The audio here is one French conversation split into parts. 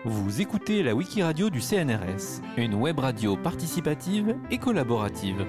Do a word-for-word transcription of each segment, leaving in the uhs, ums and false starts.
Vous écoutez la Wikiradio du C N R S, une web radio participative et collaborative.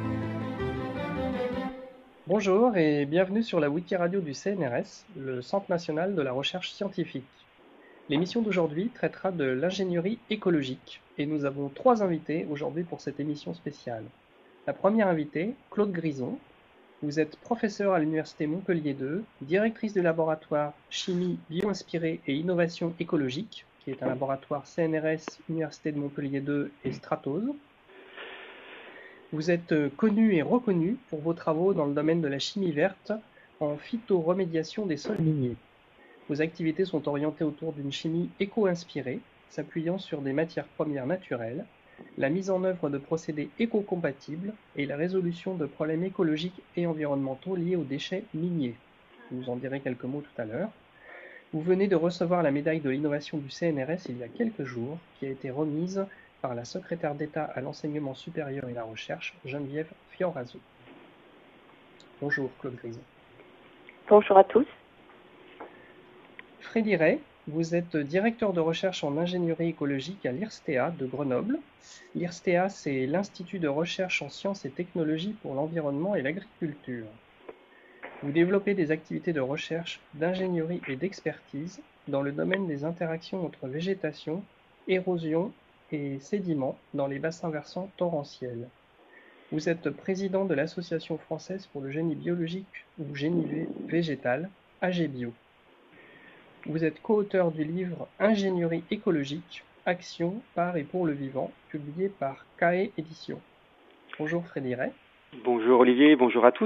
Bonjour et bienvenue sur la Wikiradio du C N R S, le Centre national de la recherche scientifique. L'émission d'aujourd'hui traitera de l'ingénierie écologique et nous avons trois invités aujourd'hui pour cette émission spéciale. La première invitée, Claude Grison. Vous êtes professeur à l'Université Montpellier deux, directrice du laboratoire Chimie bio-inspirée et innovation écologique, qui est un laboratoire C N R S, Université de Montpellier deux et Stratose. Vous êtes connu et reconnu pour vos travaux dans le domaine de la chimie verte en phytoremédiation des sols miniers. Vos activités sont orientées autour d'une chimie éco-inspirée, s'appuyant sur des matières premières naturelles, la mise en œuvre de procédés éco-compatibles et la résolution de problèmes écologiques et environnementaux liés aux déchets miniers. Je vous en dirai quelques mots tout à l'heure. Vous venez de recevoir la médaille de l'innovation du C N R S il y a quelques jours, qui a été remise par la secrétaire d'État à l'enseignement supérieur et la recherche, Geneviève Fioraso. Bonjour Claude Grison. Bonjour à tous. Frédéric Ray, vous êtes directeur de recherche en ingénierie écologique à l'I R S T A de Grenoble. L'I R S T A, c'est l'Institut de recherche en sciences et technologies pour l'environnement et l'agriculture. Vous développez des activités de recherche, d'ingénierie et d'expertise dans le domaine des interactions entre végétation, érosion et sédiments dans les bassins versants torrentiels. Vous êtes président de l'Association française pour le génie biologique ou génie végétal, AGBio. Vous êtes co-auteur du livre Ingénierie écologique, action par et pour le vivant, publié par C A E Éditions. Bonjour Frédéric Ray. Bonjour Olivier, bonjour à tous.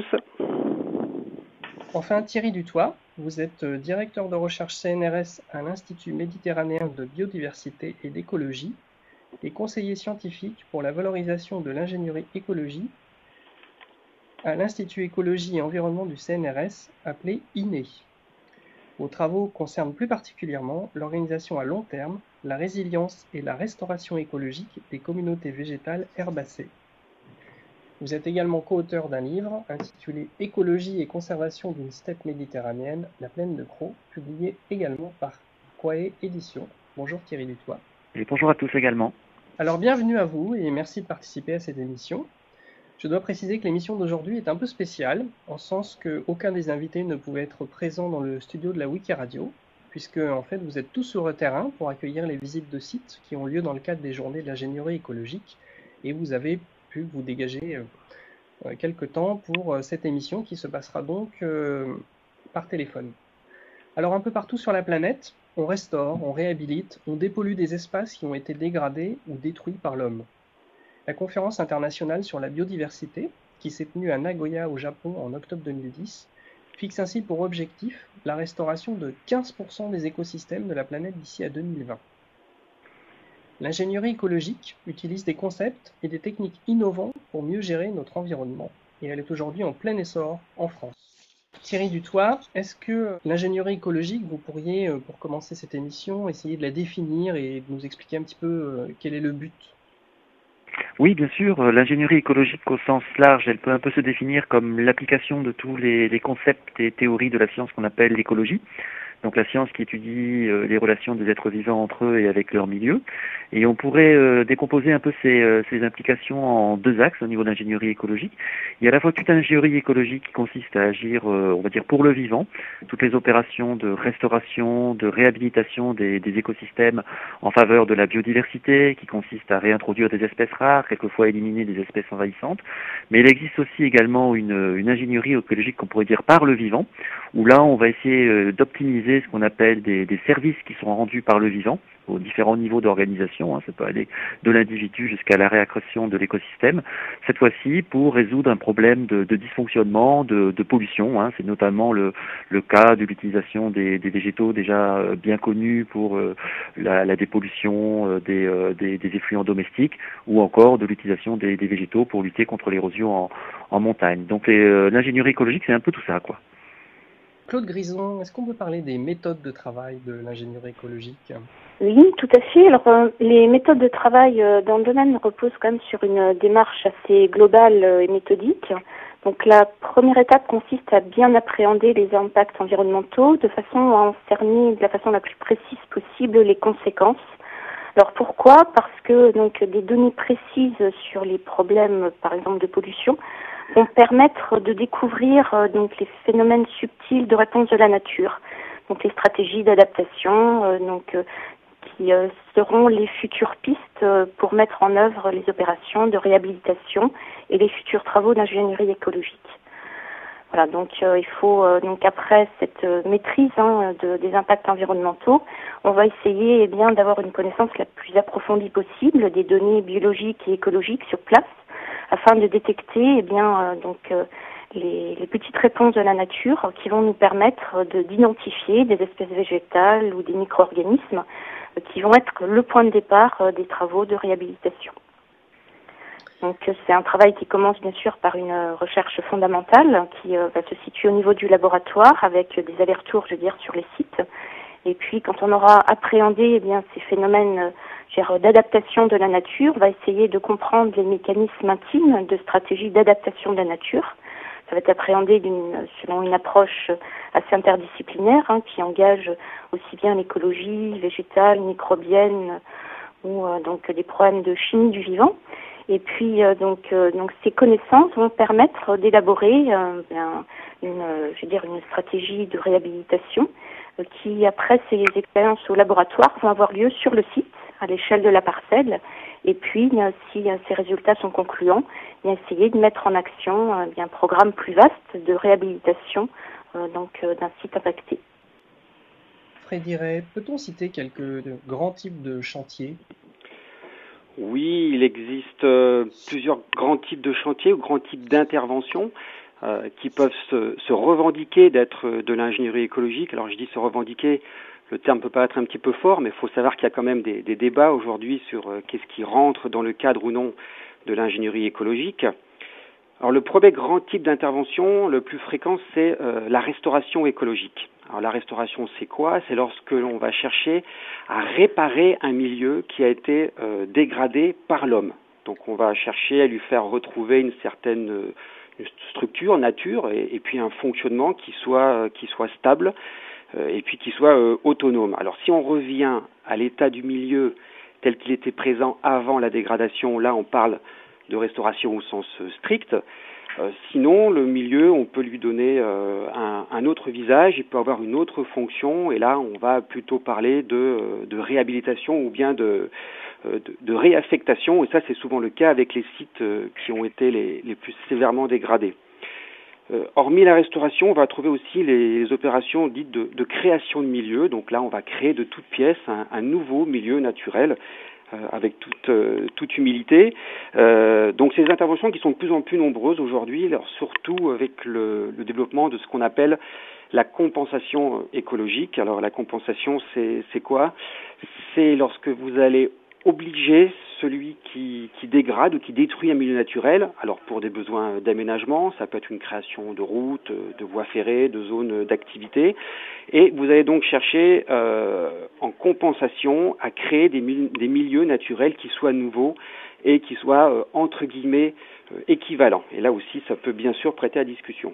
Enfin Thierry Dutoit, vous êtes directeur de recherche C N R S à l'Institut méditerranéen de biodiversité et d'écologie et conseiller scientifique pour la valorisation de l'ingénierie écologie à l'Institut écologie et environnement du C N R S, appelé I N E. Vos travaux concernent plus particulièrement l'organisation à long terme, la résilience et la restauration écologique des communautés végétales herbacées. Vous êtes également co-auteur d'un livre intitulé Écologie et conservation d'une steppe méditerranéenne, la plaine de Crau, publié également par C A E Éditions. Bonjour Thierry Dutoit. Et bonjour à tous également. Alors bienvenue à vous et merci de participer à cette émission. Je dois préciser que l'émission d'aujourd'hui est un peu spéciale, en sens qu'aucun des invités ne pouvait être présent dans le studio de la Wikiradio, puisque en fait vous êtes tous sur le terrain pour accueillir les visites de sites qui ont lieu dans le cadre des journées de l'ingénierie écologique, et vous avez pu vous dégager euh, quelques temps pour euh, cette émission qui se passera donc euh, par téléphone. Alors un peu partout sur la planète, on restaure, on réhabilite, on dépollue des espaces qui ont été dégradés ou détruits par l'homme. La conférence internationale sur la biodiversité, qui s'est tenue à Nagoya au Japon en octobre deux mille dix, fixe ainsi pour objectif la restauration de quinze pour cent des écosystèmes de la planète d'ici à deux mille vingt. L'ingénierie écologique utilise des concepts et des techniques innovants pour mieux gérer notre environnement, et elle est aujourd'hui en plein essor en France. Thierry Dutoit, est-ce que l'ingénierie écologique, vous pourriez, pour commencer cette émission, essayer de la définir et de nous expliquer un petit peu quel est le but ? Oui, bien sûr, l'ingénierie écologique au sens large, elle peut un peu se définir comme l'application de tous les, les concepts et théories de la science qu'on appelle l'écologie. Donc la science qui étudie euh, les relations des êtres vivants entre eux et avec leur milieu. Et on pourrait euh, décomposer un peu ces, euh, ces implications en deux axes au niveau de l'ingénierie écologique. Il y a à la fois toute ingénierie écologique qui consiste à agir, euh, on va dire, pour le vivant, toutes les opérations de restauration, de réhabilitation des, des écosystèmes en faveur de la biodiversité, qui consiste à réintroduire des espèces rares, quelquefois éliminer des espèces envahissantes. Mais il existe aussi également une, une ingénierie écologique qu'on pourrait dire par le vivant, où là on va essayer euh, d'optimiser ce qu'on appelle des, des services qui sont rendus par le vivant aux différents niveaux d'organisation, hein, ça peut aller de l'individu jusqu'à la réaccrétion de l'écosystème, cette fois-ci pour résoudre un problème de, de dysfonctionnement, de, de pollution, hein, c'est notamment le, le cas de l'utilisation des, des végétaux déjà euh, bien connus pour euh, la, la dépollution euh, des, euh, des, des effluents domestiques, ou encore de l'utilisation des, des végétaux pour lutter contre l'érosion en, en montagne. Donc les, euh, l'ingénierie écologique, c'est un peu tout ça, quoi. Claude Grison, est-ce qu'on peut parler des méthodes de travail de l'ingénierie écologique ? Oui, tout à fait. Alors, euh, les méthodes de travail euh, dans le domaine reposent quand même sur une démarche assez globale euh, et méthodique. Donc, la première étape consiste à bien appréhender les impacts environnementaux de façon à en cerner de la façon la plus précise possible les conséquences Alors pourquoi? Parce que donc des données précises sur les problèmes, par exemple de pollution, vont permettre de découvrir euh, donc les phénomènes subtils de réponse de la nature, donc les stratégies d'adaptation, euh, donc euh, qui euh, seront les futures pistes euh, pour mettre en œuvre les opérations de réhabilitation et les futurs travaux d'ingénierie écologique. Voilà, donc euh, il faut euh, donc après cette euh, maîtrise hein, de, des impacts environnementaux, on va essayer eh bien d'avoir une connaissance la plus approfondie possible des données biologiques et écologiques sur place, afin de détecter eh bien euh, donc euh, les, les petites réponses de la nature qui vont nous permettre de d'identifier des espèces végétales ou des micro-organismes euh, qui vont être le point de départ euh, des travaux de réhabilitation. Donc c'est un travail qui commence bien sûr par une recherche fondamentale qui euh, va se situer au niveau du laboratoire avec des allers-retours, je veux dire, sur les sites. Et puis quand on aura appréhendé eh bien ces phénomènes euh, d'adaptation de la nature, on va essayer de comprendre les mécanismes intimes de stratégie d'adaptation de la nature. Ça va être appréhendé d'une, selon une approche assez interdisciplinaire hein, qui engage aussi bien l'écologie végétale, microbienne ou euh, donc des problèmes de chimie du vivant. Et puis euh, donc euh, donc ces connaissances vont permettre d'élaborer euh, un, une euh, je veux dire une stratégie de réhabilitation euh, qui après ces expériences au laboratoire vont avoir lieu sur le site à l'échelle de la parcelle. Et puis euh, si euh, ces résultats sont concluants, bien essayer de mettre en action euh, bien un programme plus vaste de réhabilitation euh, donc euh, d'un site impacté. Frédéric Ray, peut-on citer quelques grands types de chantiers? Oui, il existe euh, plusieurs grands types de chantiers ou grands types d'interventions euh, qui peuvent se, se revendiquer d'être de l'ingénierie écologique. Alors je dis se revendiquer, le terme peut paraître un petit peu fort, mais il faut savoir qu'il y a quand même des, des débats aujourd'hui sur euh, qu'est-ce qui rentre dans le cadre ou non de l'ingénierie écologique. Alors le premier grand type d'intervention, le plus fréquent, c'est euh, la restauration écologique. Alors la restauration, c'est quoi? C'est lorsque l'on va chercher à réparer un milieu qui a été euh, dégradé par l'homme. Donc on va chercher à lui faire retrouver une certaine euh, une structure, nature, et, et puis un fonctionnement qui soit euh, qui soit stable euh, et puis qui soit euh, autonome. Alors si on revient à l'état du milieu tel qu'il était présent avant la dégradation, là on parle de restauration au sens euh, strict. Euh, sinon, le milieu, on peut lui donner euh, un, un autre visage, il peut avoir une autre fonction, et là, on va plutôt parler de, de réhabilitation ou bien de, de, de réaffectation, et ça, c'est souvent le cas avec les sites euh, qui ont été les, les plus sévèrement dégradés. Euh, hormis la restauration, on va trouver aussi les, les opérations dites de, de création de milieu, donc là, on va créer de toutes pièces un, un nouveau milieu naturel, Euh, avec toute, euh, toute humilité. Euh, donc ces interventions qui sont de plus en plus nombreuses aujourd'hui, alors surtout avec le, le développement de ce qu'on appelle la compensation écologique. Alors la compensation, c'est, c'est quoi? C'est lorsque vous allez obliger celui qui, qui dégrade ou qui détruit un milieu naturel, alors pour des besoins d'aménagement, ça peut être une création de routes, de voies ferrées, de zones d'activité, et vous allez donc chercher euh, en compensation à créer des, des milieux naturels qui soient nouveaux et qui soient euh, entre guillemets euh, équivalents. Et là aussi, ça peut bien sûr prêter à discussion.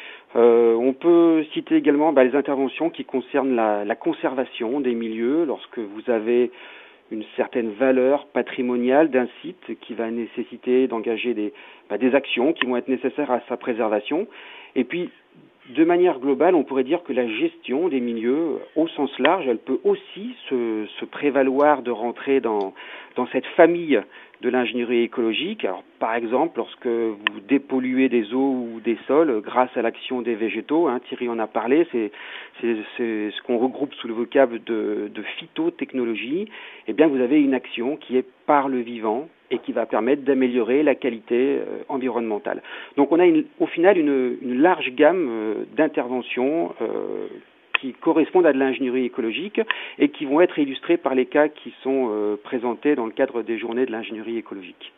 Euh, on peut citer également bah, les interventions qui concernent la, la conservation des milieux, lorsque vous avez une certaine valeur patrimoniale d'un site qui va nécessiter d'engager des, bah, des actions qui vont être nécessaires à sa préservation. Et puis, de manière globale, on pourrait dire que la gestion des milieux, au sens large, elle peut aussi se, se prévaloir de rentrer dans, dans cette famille de l'ingénierie écologique. Alors, par exemple, lorsque vous dépolluez des eaux ou des sols grâce à l'action des végétaux, hein, Thierry en a parlé, c'est, c'est, c'est ce qu'on regroupe sous le vocable de, de phytotechnologie. Eh bien, vous avez une action qui est par le vivant et qui va permettre d'améliorer la qualité euh, environnementale. Donc, on a une, au final une, une large gamme euh, d'interventions euh, qui correspondent à de l'ingénierie écologique et qui vont être illustrés par les cas qui sont euh, présentés dans le cadre des journées de l'ingénierie écologique.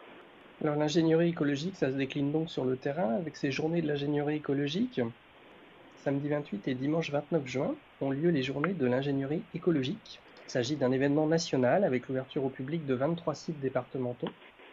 Alors l'ingénierie écologique, ça se décline donc sur le terrain avec ces journées de l'ingénierie écologique. Samedi vingt-huit et dimanche vingt-neuf juin ont lieu les journées de l'ingénierie écologique. Il s'agit d'un événement national avec l'ouverture au public de vingt-trois sites départementaux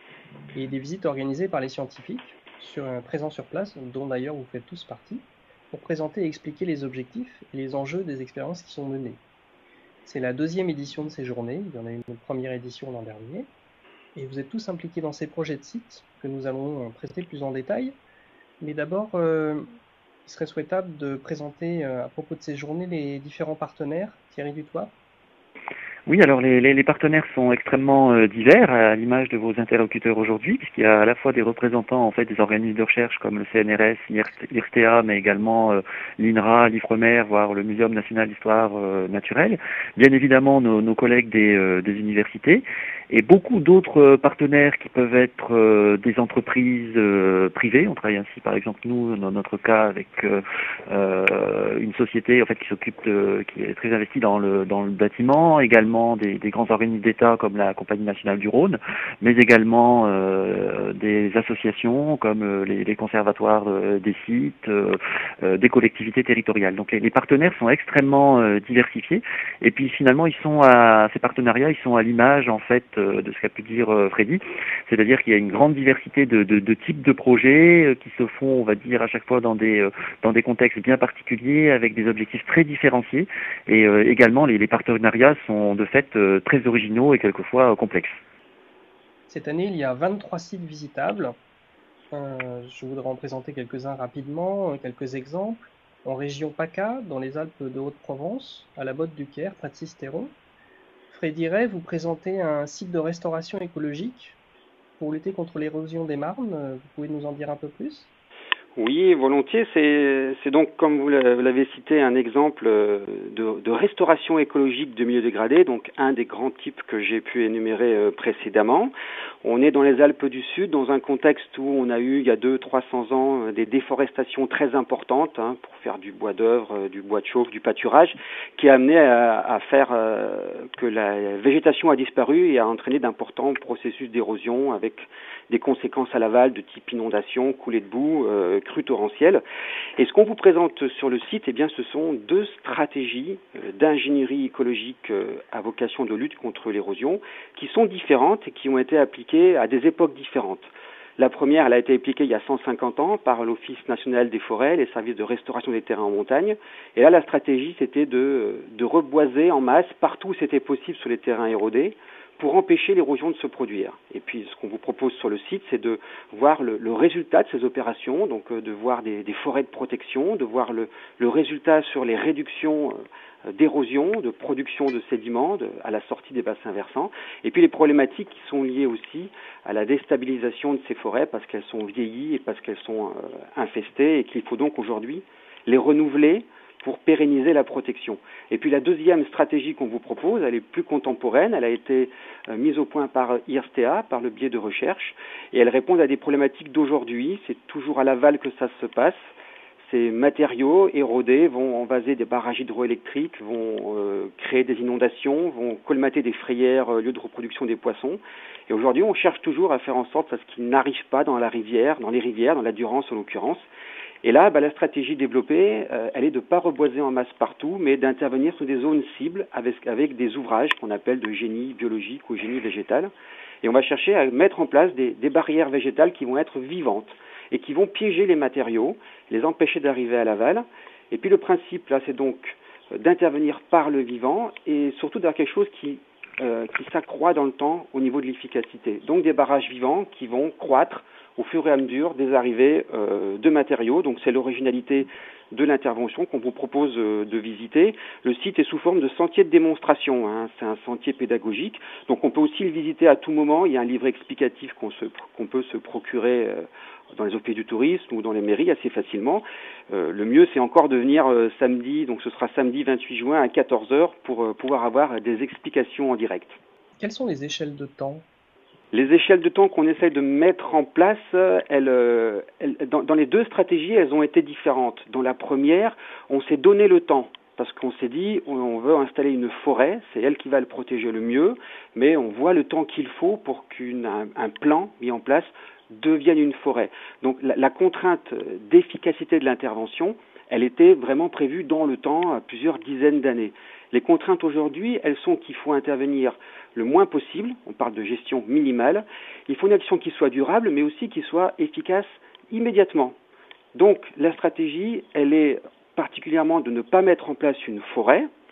et des visites organisées par les scientifiques sur un présent sur place, dont d'ailleurs vous faites tous partie, pour présenter et expliquer les objectifs et les enjeux des expériences qui sont menées. C'est la deuxième édition de ces journées. Il y en a eu une première édition l'an dernier. Et vous êtes tous impliqués dans ces projets de sites que nous allons traiter plus en détail. Mais d'abord, euh, il serait souhaitable de présenter euh, à propos de ces journées les différents partenaires. Thierry Dutoit. Oui, alors les, les, les partenaires sont extrêmement euh, divers, à l'image de vos interlocuteurs aujourd'hui, puisqu'il y a à la fois des représentants en fait des organismes de recherche comme le C N R S, I R S T A, mais également euh, l'INRA, l'IFREMER, voire le Muséum national d'histoire euh, naturelle. Bien évidemment, nos, nos collègues des, euh, des universités et beaucoup d'autres partenaires qui peuvent être euh, des entreprises euh, privées. On travaille ainsi, par exemple, nous, dans notre cas, avec euh, euh, une société en fait qui s'occupe de, qui est très investie dans le dans le bâtiment, également Des, des grands organismes d'État comme la Compagnie nationale du Rhône, mais également euh, des associations comme euh, les, les conservatoires euh, des sites, euh, euh, des collectivités territoriales. Donc les, les partenaires sont extrêmement euh, diversifiés et puis finalement ils sont à ces partenariats, ils sont à l'image en fait euh, de ce qu'a pu dire euh, Freddy, c'est-à-dire qu'il y a une grande diversité de, de, de types de projets euh, qui se font, on va dire, à chaque fois dans des euh, dans des contextes bien particuliers avec des objectifs très différenciés et euh, également les, les partenariats sont de fait euh, très originaux et quelquefois euh, complexes. Cette année, il y a vingt-trois sites visitables. Euh, je voudrais en présenter quelques-uns rapidement, quelques exemples. En région PACA, dans les Alpes de Haute-Provence, à la Botte du Caire, près de Sisteron. Freddy Ray, vous présentez un site de restauration écologique pour lutter contre l'érosion des marnes. Vous pouvez nous en dire un peu plus ? Oui, volontiers. C'est, c'est donc, comme vous l'avez cité, un exemple de, de restauration écologique de milieux dégradés, donc un des grands types que j'ai pu énumérer précédemment. On est dans les Alpes du Sud, dans un contexte où on a eu, il y a deux à trois cents ans, des déforestations très importantes hein, pour faire du bois d'œuvre, du bois de chauffe, du pâturage, qui a amené à, à faire euh, que la végétation a disparu et a entraîné d'importants processus d'érosion avec des conséquences à l'aval de type inondation, coulée de boue, euh, crue torrentielle. Et ce qu'on vous présente sur le site, eh bien, ce sont deux stratégies euh, d'ingénierie écologique euh, à vocation de lutte contre l'érosion qui sont différentes et qui ont été appliquées à des époques différentes. La première, elle a été appliquée il y a cent cinquante ans par l'Office national des forêts, les services de restauration des terrains en montagne. Et là, la stratégie, c'était de, de reboiser en masse partout où c'était possible sur les terrains érodés, pour empêcher l'érosion de se produire. Et puis, ce qu'on vous propose sur le site, c'est de voir le, le résultat de ces opérations, donc euh, de voir des, des forêts de protection, de voir le, le résultat sur les réductions euh, d'érosion, de production de sédiments de, à la sortie des bassins versants, et puis les problématiques qui sont liées aussi à la déstabilisation de ces forêts parce qu'elles sont vieillies et parce qu'elles sont euh, infestées et qu'il faut donc aujourd'hui les renouveler pour pérenniser la protection. Et puis la deuxième stratégie qu'on vous propose, elle est plus contemporaine, elle a été euh, mise au point par I R S T A, par le biais de recherche, et elle répond à des problématiques d'aujourd'hui, c'est toujours à l'aval que ça se passe. Ces matériaux érodés vont envaser des barrages hydroélectriques, vont euh, créer des inondations, vont colmater des frayères, euh, lieux de reproduction des poissons. Et aujourd'hui, on cherche toujours à faire en sorte à ce qu'ils n'arrivent pas dans la rivière, dans les rivières, dans la Durance en l'occurrence. Et là, bah, la stratégie développée, euh, elle est de ne pas reboiser en masse partout, mais d'intervenir sur des zones cibles avec, avec des ouvrages qu'on appelle de génie biologique ou génie végétal. Et on va chercher à mettre en place des, des barrières végétales qui vont être vivantes et qui vont piéger les matériaux, les empêcher d'arriver à l'aval. Et puis le principe, là, c'est donc d'intervenir par le vivant et surtout d'avoir quelque chose qui, euh, qui s'accroît dans le temps au niveau de l'efficacité. Donc des barrages vivants qui vont croître au fur et à mesure des arrivées euh, de matériaux. Donc c'est l'originalité de l'intervention qu'on vous propose euh, de visiter. Le site est sous forme de sentier de démonstration, hein. C'est un sentier pédagogique. Donc on peut aussi le visiter à tout moment. Il y a un livret explicatif qu'on, se, qu'on peut se procurer euh, dans les offices du tourisme ou dans les mairies assez facilement. Euh, le mieux, c'est encore de venir euh, samedi, donc ce sera samedi vingt-huit juin à quatorze heures pour euh, pouvoir avoir des explications en direct. Quelles sont les échelles de temps ? Les échelles de temps qu'on essaie de mettre en place, elles, elles, dans, dans les deux stratégies, elles ont été différentes. Dans la première, on s'est donné le temps. Parce qu'on s'est dit, on veut installer une forêt, c'est elle qui va le protéger le mieux, mais on voit le temps qu'il faut pour qu'un un plan mis en place devienne une forêt. Donc la, la contrainte d'efficacité de l'intervention, elle était vraiment prévue dans le temps, à plusieurs dizaines d'années. Les contraintes aujourd'hui, elles sont qu'il faut intervenir le moins possible, on parle de gestion minimale, il faut une action qui soit durable, mais aussi qui soit efficace immédiatement. Donc la stratégie, elle est particulièrement de ne pas mettre en place une forêt,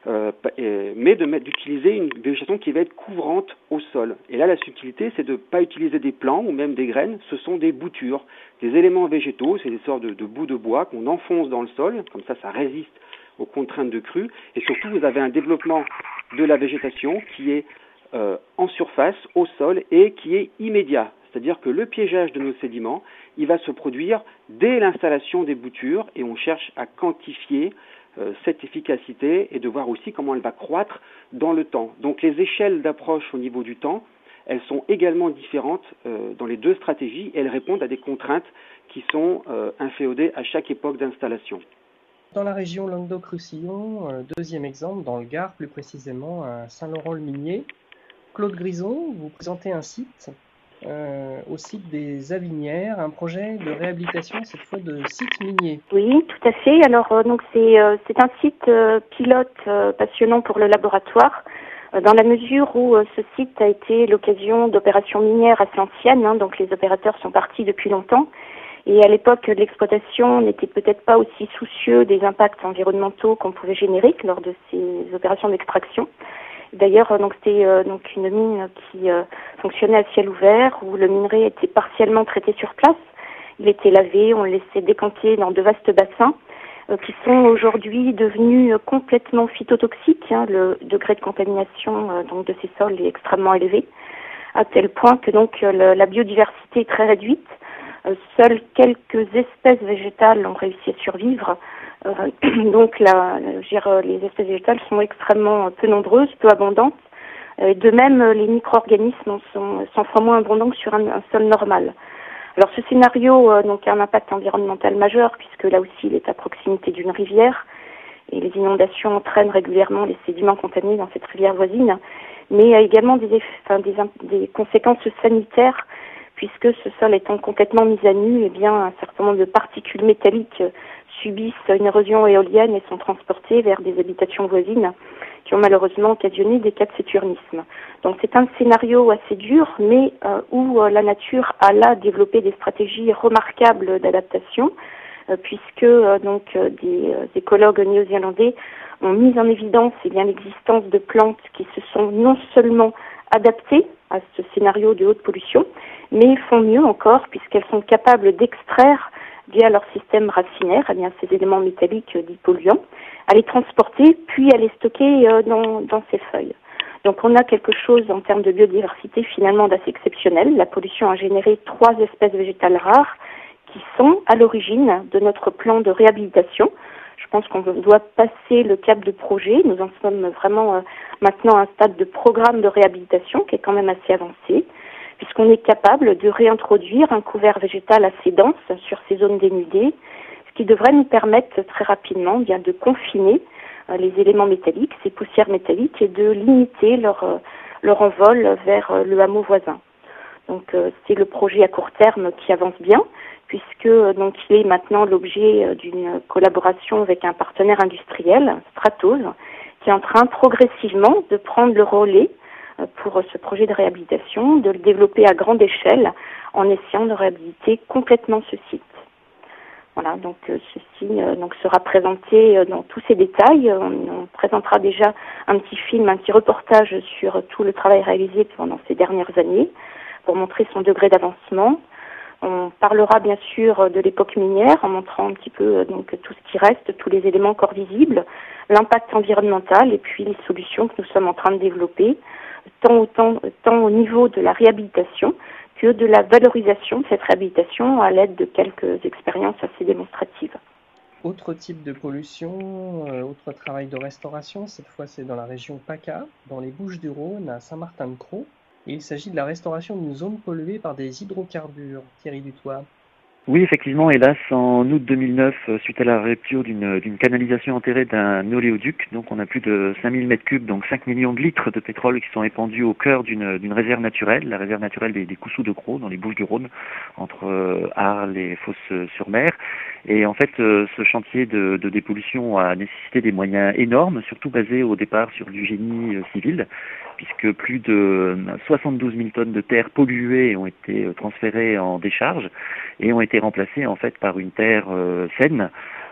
euh, mais de mettre, d'utiliser une végétation qui va être couvrante au sol. Et là, la subtilité, c'est de ne pas utiliser des plants ou même des graines, ce sont des boutures, des éléments végétaux, c'est des sortes de, de bouts de bois qu'on enfonce dans le sol, comme ça, ça résiste aux contraintes de crue, et surtout, vous avez un développement de la végétation qui est euh, en surface, au sol, et qui est immédiat. C'est-à-dire que le piégeage de nos sédiments, il va se produire dès l'installation des boutures, et on cherche à quantifier euh, cette efficacité et de voir aussi comment elle va croître dans le temps. Donc les échelles d'approche au niveau du temps, elles sont également différentes euh, dans les deux stratégies, et elles répondent à des contraintes qui sont euh, inféodées à chaque époque d'installation. Dans la région Languedoc-Roussillon, euh, deuxième exemple, dans le Gard, plus précisément à Saint-Laurent-le-Minier, Claude Grison, vous présentez un site, euh, au site des Avinières, un projet de réhabilitation, cette fois de site minier. Oui, tout à fait. Alors, euh, donc c'est euh, c'est un site euh, pilote euh, passionnant pour le laboratoire, euh, dans la mesure où euh, ce site a été l'occasion d'opérations minières assez anciennes, hein, donc les opérateurs sont partis depuis longtemps. Et à l'époque de l'exploitation, on n'était peut-être pas aussi soucieux des impacts environnementaux qu'on pouvait générer lors de ces opérations d'extraction. D'ailleurs, donc c'était euh, donc une mine qui euh, fonctionnait à ciel ouvert, où le minerai était partiellement traité sur place. Il était lavé, on le laissait décanter dans de vastes bassins euh, qui sont aujourd'hui devenus complètement phytotoxiques. Hein. Le degré de contamination euh, donc de ces sols est extrêmement élevé, à tel point que donc euh, le, la biodiversité est très réduite. Euh, seules quelques espèces végétales ont réussi à survivre. Euh, donc la, dire, les espèces végétales sont extrêmement peu nombreuses, peu abondantes. Euh, de même, les micro-organismes sont cent fois moins abondants que sur un, un sol normal. Alors ce scénario euh, donc, a un impact environnemental majeur, puisque là aussi il est à proximité d'une rivière, et les inondations entraînent régulièrement les sédiments contaminés dans cette rivière voisine, mais il y a également des, effets, enfin, des, des conséquences sanitaires, puisque ce sol étant complètement mis à nu, eh bien, un certain nombre de particules métalliques subissent une érosion éolienne et sont transportées vers des habitations voisines qui ont malheureusement occasionné des cas de saturnisme. Donc c'est un scénario assez dur, mais euh, où euh, la nature a là développé des stratégies remarquables d'adaptation, euh, puisque euh, donc euh, des euh, écologues néo-zélandais ont mis en évidence eh bien, l'existence de plantes qui se sont non seulement adaptées à ce scénario de haute pollution, mais font mieux encore puisqu'elles sont capables d'extraire via leur système racinaire eh bien, ces éléments métalliques dits polluants, à les transporter puis à les stocker euh, dans, dans ces feuilles. Donc on a quelque chose en termes de biodiversité finalement d'assez exceptionnel. La pollution a généré trois espèces végétales rares qui sont à l'origine de notre plan de réhabilitation. Je pense qu'on doit passer le cap de projet. Nous en sommes vraiment euh, maintenant à un stade de programme de réhabilitation qui est quand même assez avancé, puisqu'on est capable de réintroduire un couvert végétal assez dense sur ces zones dénudées, ce qui devrait nous permettre très rapidement bien de confiner euh, les éléments métalliques, ces poussières métalliques, et de limiter leur, euh, leur envol vers euh, le hameau voisin. Donc euh, c'est le projet à court terme qui avance bien, puisque euh, donc il est maintenant l'objet euh, d'une collaboration avec un partenaire industriel, Stratos, qui est en train progressivement de prendre le relais euh, pour euh, ce projet de réhabilitation, de le développer à grande échelle en essayant de réhabiliter complètement ce site. Voilà, donc euh, ceci euh, donc sera présenté euh, dans tous ses détails. On, on présentera déjà un petit film, un petit reportage sur euh, tout le travail réalisé pendant ces dernières années pour montrer son degré d'avancement. On parlera bien sûr de l'époque minière en montrant un petit peu euh, donc tout ce qui reste, tous les éléments encore visibles, l'impact environnemental et puis les solutions que nous sommes en train de développer, tant, autant, tant au niveau de la réhabilitation que de la valorisation de cette réhabilitation à l'aide de quelques expériences assez démonstratives. Autre type de pollution, euh, autre travail de restauration, cette fois c'est dans la région PACA, dans les Bouches-du-Rhône, à Saint-Martin-de-Crau. Et il s'agit de la restauration d'une zone polluée par des hydrocarbures. Thierry Dutoit. Oui, effectivement, hélas, en août deux mille neuf, suite à la rupture d'une, d'une canalisation enterrée d'un oléoduc, donc on a plus de cinq mille mètres cubes, donc cinq millions de litres de pétrole qui sont épandus au cœur d'une, d'une réserve naturelle, la réserve naturelle des, des Coussous de Crau, dans les Bouches-du-Rhône, entre euh, Arles et Fos-sur-Mer. Et en fait, euh, ce chantier de, de dépollution a nécessité des moyens énormes, surtout basés au départ sur du génie euh, civil, puisque plus de soixante-douze mille tonnes de terre polluée ont été transférées en décharge et ont été remplacées en fait par une terre euh, saine,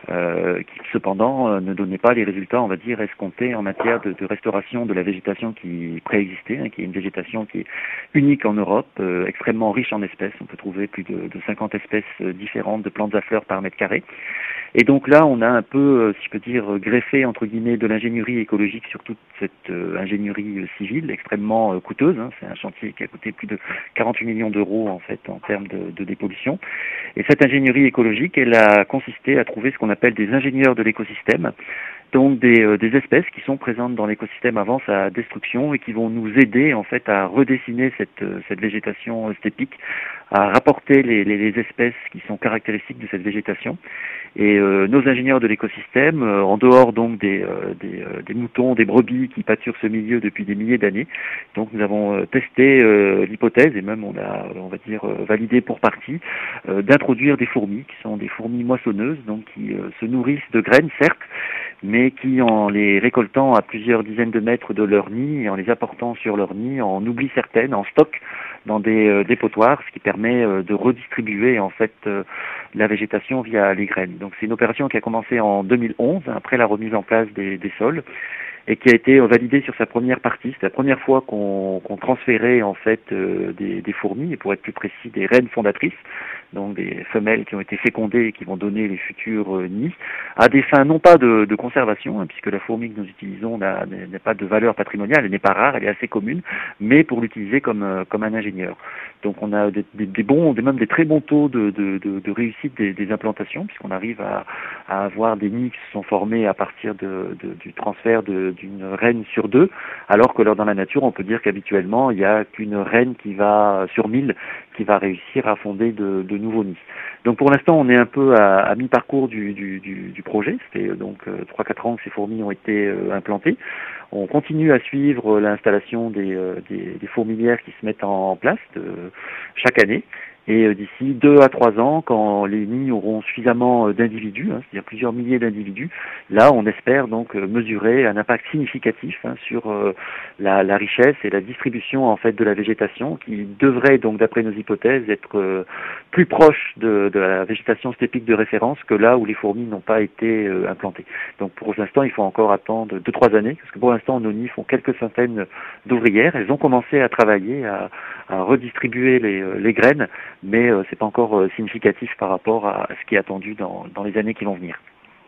euh, qui cependant euh, ne donnait pas les résultats, on va dire, escomptés en matière de, de restauration de la végétation qui préexistait, hein, qui est une végétation qui est unique en Europe, euh, extrêmement riche en espèces. On peut trouver plus de, de cinquante espèces euh, différentes de plantes à fleurs par mètre carré. Et donc là, on a un peu, euh, si je peux dire, greffé, entre guillemets, de l'ingénierie écologique sur toute cette euh, ingénierie euh, civile, extrêmement euh, coûteuse. Hein. C'est un chantier qui a coûté plus de quarante-huit millions d'euros, en fait, en termes de, de dépollution. Et cette ingénierie écologique, elle a consisté à trouver ce qu'on appelle des ingénieurs de l'écosystème, donc des, euh, des espèces qui sont présentes dans l'écosystème avant sa destruction et qui vont nous aider en fait à redessiner cette, euh, cette végétation stépique, à rapporter les, les, les espèces qui sont caractéristiques de cette végétation. Et euh, nos ingénieurs de l'écosystème, euh, en dehors donc des, euh, des, euh, des moutons, des brebis qui pâturent ce milieu depuis des milliers d'années, donc nous avons euh, testé euh, l'hypothèse et même on a, on va dire, euh, validé pour partie euh, d'introduire des fourmis qui sont des fourmis moissonneuses, donc qui euh, se nourrissent de graines certes, mais qui, en les récoltant à plusieurs dizaines de mètres de leur nid et en les apportant sur leur nid, en oublient certaines, en stock dans des euh, dépotoirs, ce qui permet euh, de redistribuer en fait euh, la végétation via les graines. Donc c'est une opération qui a commencé en deux mille onze, après la remise en place des, des sols, et qui a été validée sur sa première partie. C'est la première fois qu'on qu'on transférait en fait euh, des, des fourmis, et pour être plus précis, des reines fondatrices, donc des femelles qui ont été fécondées et qui vont donner les futurs euh, nids, à des fins non pas de, de conservation, hein, puisque la fourmi que nous utilisons n'a pas de valeur patrimoniale, elle n'est pas rare, elle est assez commune, mais pour l'utiliser comme euh, comme un ingénieur. Donc on a des, des, des bons, des, même des très bons taux de, de, de, de réussite des, des implantations, puisqu'on arrive à, à avoir des nids qui se sont formés à partir de, de, du transfert d'une reine sur deux, alors que lors dans la nature, on peut dire qu'habituellement, il n'y a qu'une reine qui va sur mille qui va réussir à fonder de, de nouveaux nids. Donc pour l'instant, on est un peu à, à mi-parcours du, du, du, du projet. C'était donc euh, trois quatre ans que ces fourmis ont été euh, implantées. On continue à suivre l'installation des, euh, des, des fourmilières qui se mettent en place de, chaque année. Et euh, d'ici deux à trois ans, quand les nids auront suffisamment euh, d'individus, hein, c'est-à-dire plusieurs milliers d'individus, là on espère donc euh, mesurer un impact significatif hein, sur euh, la, la richesse et la distribution en fait de la végétation, qui devrait donc d'après nos hypothèses être euh, plus proche de, de la végétation stépique de référence que là où les fourmis n'ont pas été euh, implantées. Donc pour l'instant il faut encore attendre deux trois années, parce que pour l'instant nos nids font quelques centaines d'ouvrières. Elles ont commencé à travailler, à, à redistribuer les, les graines, mais euh, c'est pas encore euh, significatif par rapport à ce qui est attendu dans, dans les années qui vont venir.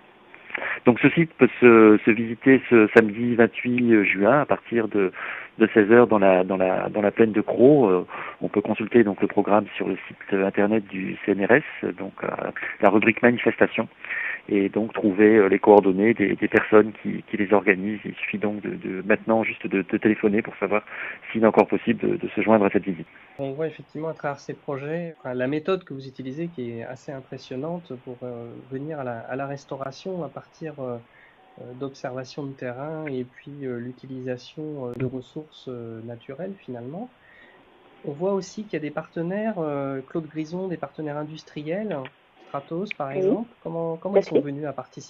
Donc ce site peut se, se visiter ce samedi vingt-huit juin à partir de, de seize heures dans la, dans la, dans la plaine de Crau. Euh, on peut consulter donc le programme sur le site internet du C N R S, donc euh, la rubrique manifestation, et donc trouver euh, les coordonnées des, des personnes qui, qui les organisent. Il suffit donc de, de maintenant juste de, de téléphoner pour savoir s'il est encore possible de, de se joindre à cette visite. On voit effectivement à travers ces projets enfin, la méthode que vous utilisez qui est assez impressionnante pour euh, venir à la, à la restauration à partir euh, d'observations de terrain et puis euh, l'utilisation de ressources euh, naturelles finalement. On voit aussi qu'il y a des partenaires, euh, Claude Grison, des partenaires industriels, Stratos par oui. exemple. Comment, comment ils sont venus à participer ?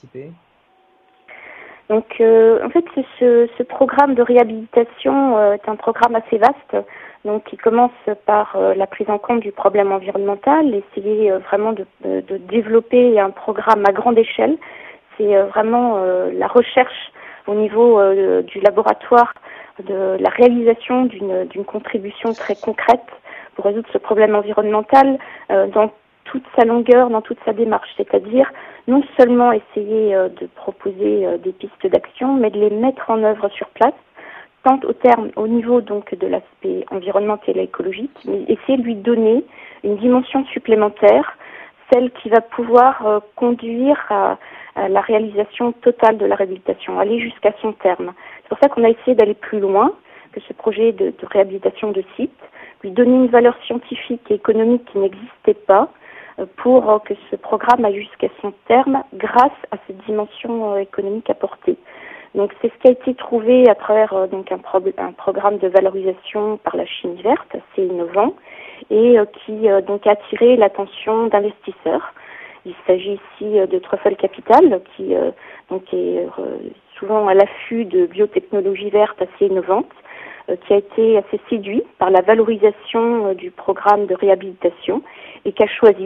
Donc, euh, en fait, ce, ce programme de réhabilitation euh, est un programme assez vaste, donc qui commence par euh, la prise en compte du problème environnemental, essayer euh, vraiment de, de, de développer un programme à grande échelle. C'est euh, vraiment euh, la recherche au niveau euh, du laboratoire de la réalisation d'une d'une contribution très concrète pour résoudre ce problème environnemental euh, dans toute sa longueur, dans toute sa démarche, c'est-à-dire non seulement essayer euh, de proposer euh, des pistes d'action, mais de les mettre en œuvre sur place, tant au terme, au niveau donc de l'aspect environnemental et écologique, mais essayer de lui donner une dimension supplémentaire, celle qui va pouvoir euh, conduire à, à la réalisation totale de la réhabilitation, aller jusqu'à son terme. C'est pour ça qu'on a essayé d'aller plus loin que ce projet de, de réhabilitation de site, lui donner une valeur scientifique et économique qui n'existait pas, pour que ce programme aille jusqu'à son terme grâce à cette dimension économique apportée. Donc c'est ce qui a été trouvé à travers donc un, pro- un programme de valorisation par la Chine verte assez innovant et qui donc a attiré l'attention d'investisseurs. Il s'agit ici de Truffle Capital qui donc est souvent à l'affût de biotechnologies vertes assez innovantes, qui a été assez séduit par la valorisation du programme de réhabilitation et qui a choisi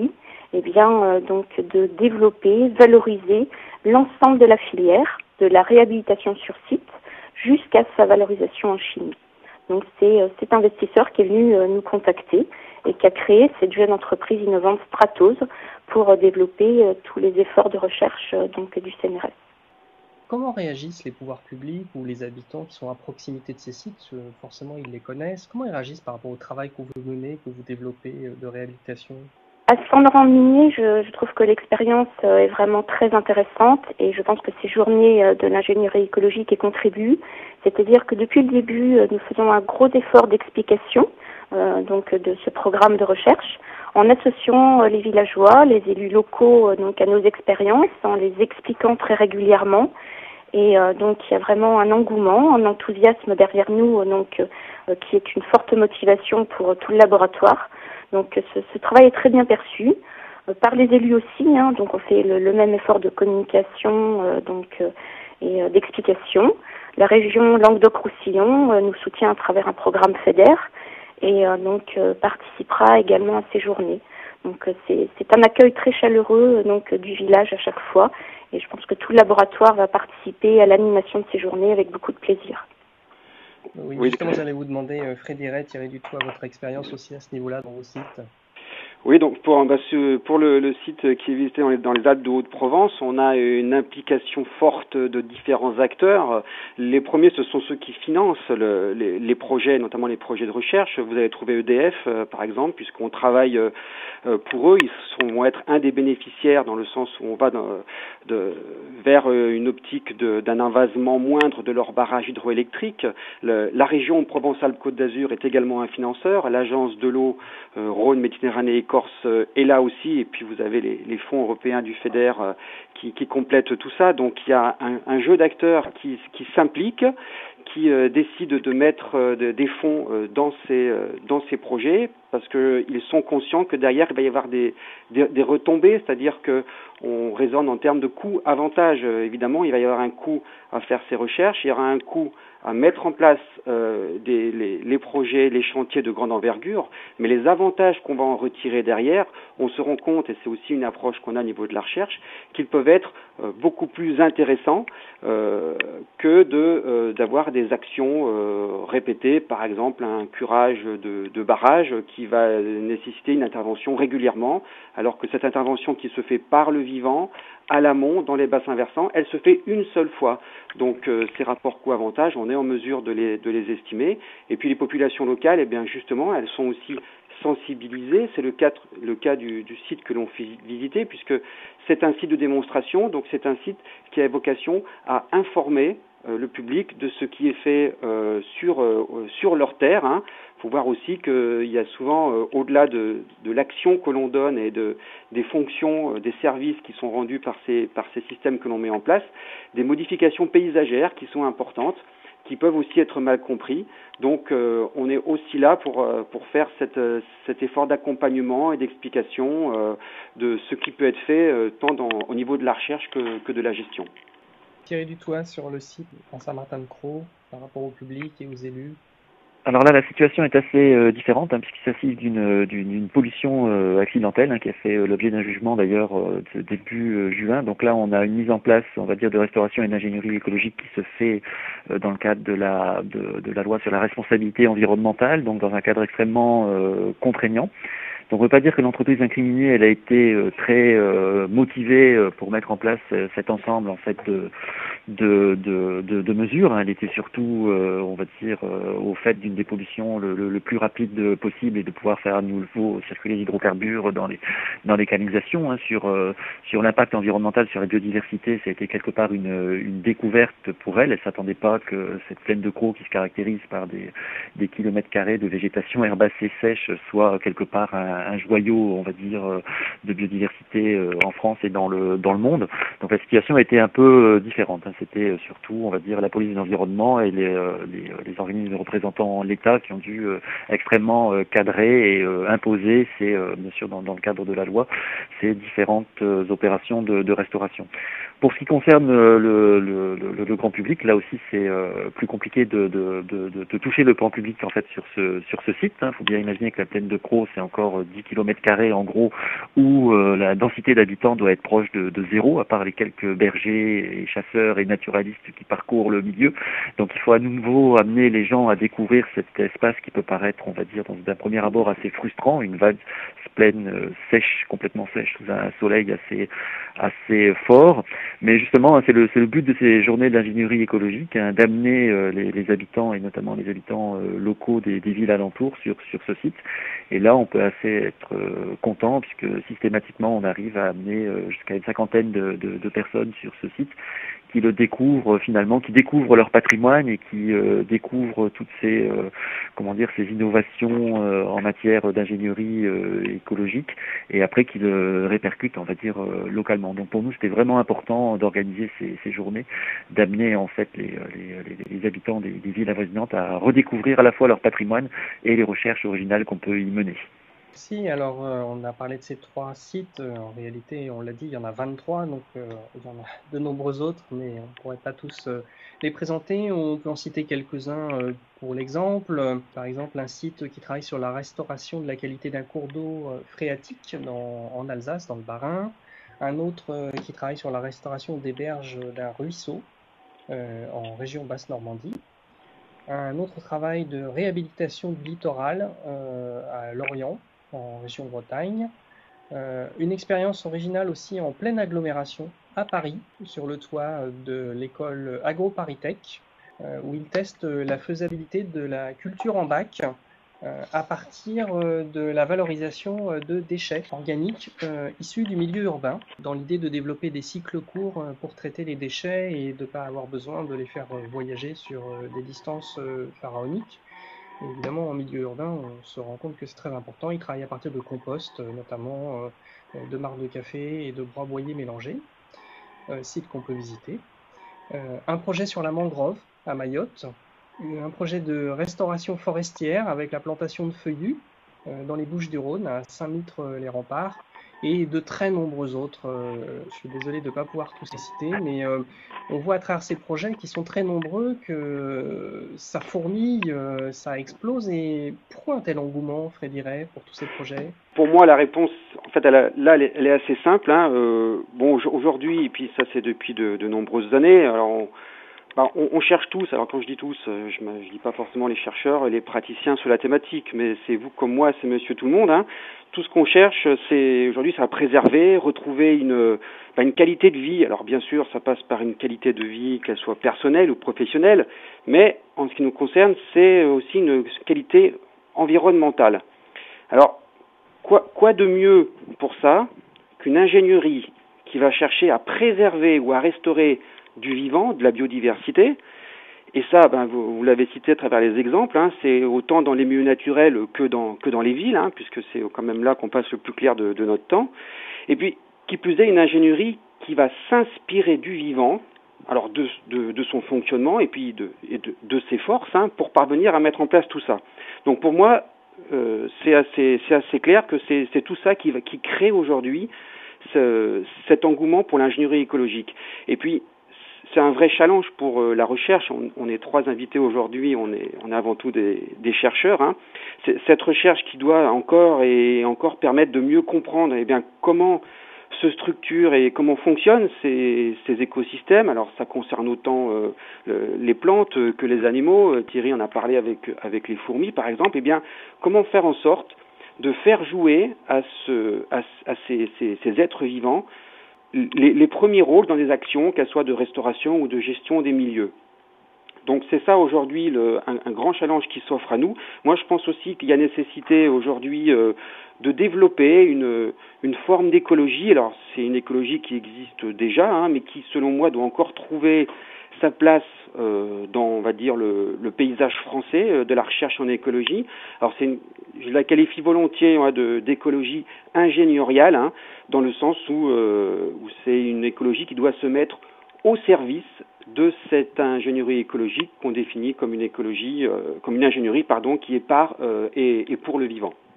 eh bien, euh, donc de développer, valoriser l'ensemble de la filière, de la réhabilitation sur site jusqu'à sa valorisation en chimie. Donc c'est euh, cet investisseur qui est venu euh, nous contacter et qui a créé cette jeune entreprise innovante Stratos pour euh, développer euh, tous les efforts de recherche euh, donc du C N R S. Comment réagissent les pouvoirs publics ou les habitants qui sont à proximité de ces sites? Forcément, ils les connaissent. Comment ils réagissent par rapport au travail que vous menez, que vous développez de réhabilitation? À Saint-Laurent-de-Minier, je, je trouve que l'expérience est vraiment très intéressante et je pense que ces journées de l'ingénierie écologique y contribuent. C'est-à-dire que depuis le début, nous faisons un gros effort d'explication euh, donc de ce programme de recherche en associant les villageois, les élus locaux donc à nos expériences, en les expliquant très régulièrement. Et euh, donc il y a vraiment un engouement, un enthousiasme derrière nous, donc euh, qui est une forte motivation pour tout le laboratoire. Donc ce, ce travail est très bien perçu euh, par les élus aussi. Hein, donc on fait le, le même effort de communication euh, donc euh, et euh, d'explication. La région Languedoc-Roussillon euh, nous soutient à travers un programme FEDER et euh, donc euh, participera également à ces journées. Donc euh, c'est, c'est un accueil très chaleureux donc du village à chaque fois. Et je pense que tout le laboratoire va participer à l'animation de ces journées avec beaucoup de plaisir. Oui, justement, j'allais vous demander, Frédéric, Thierry Dutoit, votre expérience aussi à ce niveau-là dans vos sites. Oui, donc pour, bah, ce, pour le, le site qui est visité dans les, dans les Alpes de Haute-Provence, on a une implication forte de différents acteurs. Les premiers, ce sont ceux qui financent le, les, les projets, notamment les projets de recherche. Vous allez trouver E D F, euh, par exemple, puisqu'on travaille euh, pour eux. Ils sont, vont être un des bénéficiaires dans le sens où on va dans, de, vers une optique de, d'un envasement moindre de leur barrage hydroélectrique. Le, la région Provence-Alpes-Côte d'Azur est également un financeur. L'agence de l'eau euh, Rhône-Méditerranée Corse est là aussi, et puis vous avez les, les fonds européens du FEDER euh, qui, qui complètent tout ça. Donc il y a un, un jeu d'acteurs qui, qui s'impliquent, qui euh, décident de mettre euh, de, des fonds euh, dans ces euh, dans ces projets, parce qu'ils sont conscients que derrière il va y avoir des, des, des retombées, c'est-à-dire que on raisonne en termes de coût-avantage. Euh, évidemment, il va y avoir un coût à faire ces recherches, il y aura un coût à mettre en place euh, des, les, les projets, les chantiers de grande envergure, mais les avantages qu'on va en retirer derrière, on se rend compte, et c'est aussi une approche qu'on a au niveau de la recherche, qu'ils peuvent être euh, beaucoup plus intéressants euh, que de euh, d'avoir des actions euh, répétées, par exemple un curage de, de barrage qui va nécessiter une intervention régulièrement, alors que cette intervention qui se fait par le vivant, à l'amont, dans les bassins versants, elle se fait une seule fois. Donc euh, ces rapports coût-avantage, on est en mesure de les, de les estimer. Et puis les populations locales, eh bien justement, elles sont aussi sensibilisées. C'est le cas, le cas du, du site que l'on fait visiter, puisque c'est un site de démonstration, donc c'est un site qui a vocation à informer euh, le public de ce qui est fait euh, sur, euh, sur leur terre. Hein. Il faut voir aussi qu'il y a souvent, euh, au-delà de, de l'action que l'on donne et de, des fonctions, euh, des services qui sont rendus par ces, par ces systèmes que l'on met en place, des modifications paysagères qui sont importantes, qui peuvent aussi être mal compris. Donc euh, on est aussi là pour, euh, pour faire cette, euh, cet effort d'accompagnement et d'explication euh, de ce qui peut être fait euh, tant dans, au niveau de la recherche que, que de la gestion. Thierry Dutoit, sur le site en Saint-Martin-de-Crau, par rapport au public et aux élus. Alors là, la situation est assez euh, différente, hein, puisqu'il s'agit d'une, d'une, d'une pollution euh, accidentelle, hein, qui a fait euh, l'objet d'un jugement d'ailleurs euh, de début euh, juin. Donc là, on a une mise en place, on va dire, de restauration et d'ingénierie écologique qui se fait euh, dans le cadre de la, de, de la loi sur la responsabilité environnementale, donc dans un cadre extrêmement euh, contraignant. Donc on ne peut pas dire que l'entreprise incriminée, elle a été euh, très euh, motivée euh, pour mettre en place euh, cet ensemble en fait de de de, de, de mesures. Hein. Elle était surtout, euh, on va dire, euh, au fait d'une dépollution le, le, le plus rapide possible et de pouvoir faire à nouveau circuler les hydrocarbures dans les dans les canalisations. Hein. Sur euh, sur l'impact environnemental sur la biodiversité, ça a été quelque part une une découverte pour elle. Elle s'attendait pas que cette plaine de Crau qui se caractérise par des des kilomètres carrés de végétation herbacée sèche soit quelque part un un joyau, on va dire, de biodiversité en France et dans le dans le monde. Donc la situation était un peu différente. C'était surtout, on va dire, la police de l'environnement et les, les, les organismes représentant l'État qui ont dû extrêmement cadrer et imposer, c'est bien sûr dans, dans le cadre de la loi, ces différentes opérations de, de restauration. Pour ce qui concerne le, le, le, le grand public, là aussi c'est euh, plus compliqué de, de, de, de, de toucher le grand public en fait sur ce sur ce site. Il hein. faut bien imaginer que la plaine de Crau c'est encore dix kilomètres carrés en gros, où euh, la densité d'habitants doit être proche de, de zéro, à part les quelques bergers et chasseurs et naturalistes qui parcourent le milieu. Donc il faut à nouveau amener les gens à découvrir cet espace qui peut paraître, on va dire, d'un premier abord assez frustrant, une vague plaine euh, sèche, complètement sèche, sous un soleil assez assez fort. Mais justement, c'est le, c'est le but de ces journées d'ingénierie écologique, hein, d'amener euh, les, les habitants, et notamment les habitants euh, locaux des, des villes alentours sur, sur ce site. Et là, on peut assez être euh, content, puisque systématiquement, on arrive à amener euh, jusqu'à une cinquantaine de, de, de personnes sur ce site, qui le découvrent finalement, qui découvrent leur patrimoine et qui euh, découvrent toutes ces, euh, comment dire, ces innovations euh, en matière d'ingénierie euh, écologique, et après qui le répercutent, on va dire, euh, localement. Donc pour nous, c'était vraiment important d'organiser ces, ces journées, d'amener en fait les, les, les, les habitants des, des villes avoisinantes à redécouvrir à la fois leur patrimoine et les recherches originales qu'on peut y mener. Si, alors euh, on a parlé de ces trois sites, euh, en réalité on l'a dit, il y en a vingt-trois, donc euh, il y en a de nombreux autres, mais on ne pourrait pas tous euh, les présenter. On peut en citer quelques-uns euh, pour l'exemple. Par exemple, un site qui travaille sur la restauration de la qualité d'un cours d'eau euh, phréatique dans, en Alsace, dans le Bas-Rhin. Un autre euh, qui travaille sur la restauration des berges d'un ruisseau euh, en région Basse-Normandie. Un autre travail de réhabilitation du littoral euh, à Lorient, en région Bretagne. Euh, une expérience originale aussi en pleine agglomération à Paris, sur le toit de l'école AgroParisTech, euh, où ils testent la faisabilité de la culture en bac euh, à partir de la valorisation de déchets organiques euh, issus du milieu urbain, dans l'idée de développer des cycles courts pour traiter les déchets et de ne pas avoir besoin de les faire voyager sur des distances pharaoniques. Et évidemment, en milieu urbain, on se rend compte que c'est très important. Ils travaillent à partir de compost, notamment euh, de marc de café et de bois boyés mélangés, euh, site qu'on peut visiter. Euh, un projet sur la mangrove à Mayotte, un projet de restauration forestière avec la plantation de feuillus euh, dans les Bouches-du-Rhône, à Saint-Mitre-les-Remparts, et de très nombreux autres. Euh, je suis désolé de ne pas pouvoir tous les citer, mais euh, on voit à travers ces projets qui sont très nombreux que ça fourmille, euh, ça explose. Et pourquoi un tel engouement, Freddy Ray, pour tous ces projets ? Pour moi, la réponse, en fait, elle a, là, elle est, elle est assez simple. Hein. Euh, bon, aujourd'hui, et puis ça, c'est depuis de, de nombreuses années. Alors, on, bah, on, on cherche tous. Alors, quand je dis tous, je ne dis pas forcément les chercheurs et les praticiens sur la thématique, mais c'est vous comme moi, c'est Monsieur tout le monde. Hein. Tout ce qu'on cherche, c'est aujourd'hui, c'est à préserver, retrouver une, bah, une qualité de vie. Alors, bien sûr, ça passe par une qualité de vie, qu'elle soit personnelle ou professionnelle, mais en ce qui nous concerne, c'est aussi une qualité environnementale. Alors, quoi, quoi de mieux pour ça qu'une ingénierie qui va chercher à préserver ou à restaurer du vivant, de la biodiversité. Et ça, ben, vous, vous l'avez cité à travers les exemples, hein, c'est autant dans les milieux naturels que dans, que dans les villes, hein, puisque c'est quand même là qu'on passe le plus clair de, de notre temps. Et puis, qui plus est, une ingénierie qui va s'inspirer du vivant, alors de, de, de son fonctionnement et puis de, et de, de ses forces, hein, pour parvenir à mettre en place tout ça. Donc pour moi, euh, c'est assez, c'est assez clair que c'est, c'est tout ça qui, qui crée aujourd'hui ce, cet engouement pour l'ingénierie écologique. Et puis, c'est un vrai challenge pour euh, la recherche. On, on est trois invités aujourd'hui, on est, on est avant tout des, des chercheurs. Hein. C'est cette recherche qui doit encore et encore permettre de mieux comprendre eh bien, comment se structurent et comment fonctionnent ces, ces écosystèmes. Alors ça concerne autant euh, le, les plantes que les animaux. Thierry en a parlé avec, avec les fourmis par exemple. Eh bien, comment faire en sorte de faire jouer à, ce, à, à ces, ces, ces êtres vivants Les, les premiers rôles dans des actions, qu'elles soient de restauration ou de gestion des milieux. Donc c'est ça aujourd'hui le, un, un grand challenge qui s'offre à nous. Moi je pense aussi qu'il y a nécessité aujourd'hui euh, de développer une, une forme d'écologie. Alors c'est une écologie qui existe déjà, hein, mais qui selon moi doit encore trouver sa place euh, dans, on va dire, le, le paysage français euh, de la recherche en écologie. Alors c'est une, je la qualifie volontiers ouais, de, d'écologie ingénieriale, hein, dans le sens où, euh, où c'est une écologie qui doit se mettre au service de cette ingénierie écologique qu'on définit comme une écologie, euh, comme une ingénierie, pardon, qui est par euh, et, et pour le vivant.